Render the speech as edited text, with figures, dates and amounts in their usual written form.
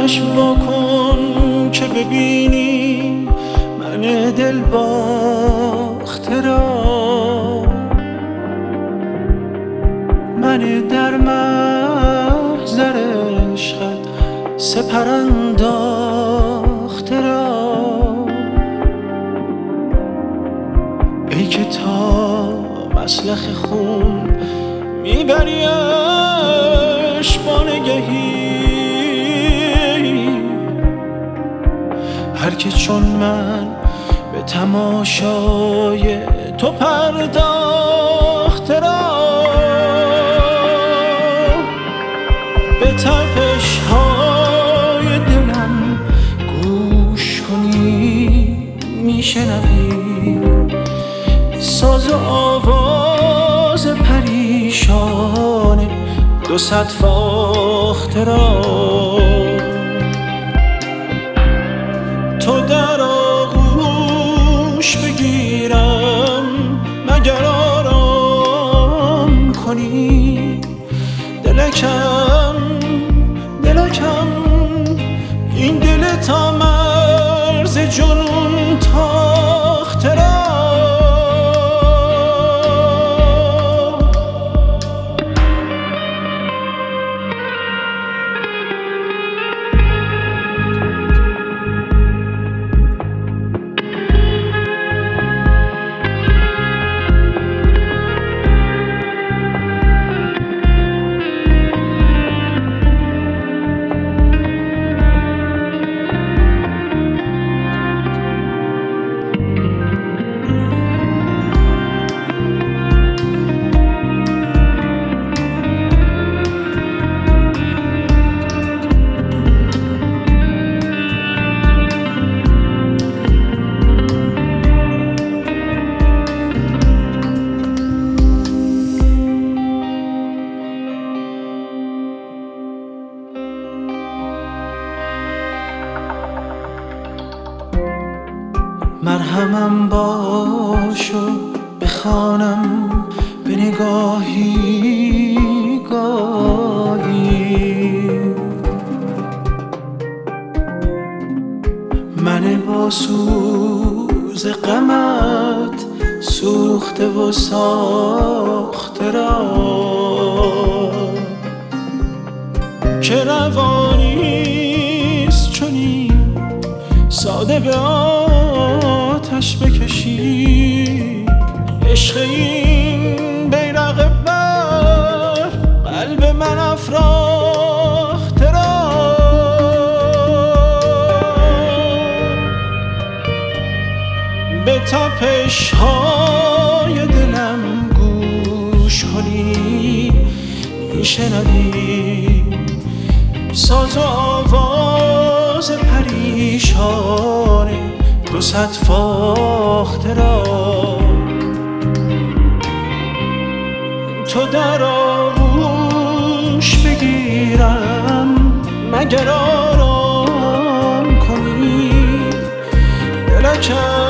چشم واکن که ببینی من دل باخته را، من در محضر عشقت سپر انداخته را. ای که تا مسلخ خون میبریش با نگهی، هر که چون من به تماشای تو پرداخته را. به تپش های دلم گوش کنی میشنوی ساز و آواز پریشان دو صد فاخته را. تو در آغوش بگیرم مگر آرام کنی، دلکم این دل تا مرز جنون تاخته را. مرهمم باش و بخوانم به نگاهی گاهی، من با سوز غمت سوخته و ساخته را. که روانیست چنین ساده به آتش بکشی، عشق این بیرق بر قلب من افراخته را. به تپش های دلم گوش کنی میشنوی ساز و آواز پریشان دو صد فاخته را. تو در آغوش بگیرم مگر آرام کنی، دلکم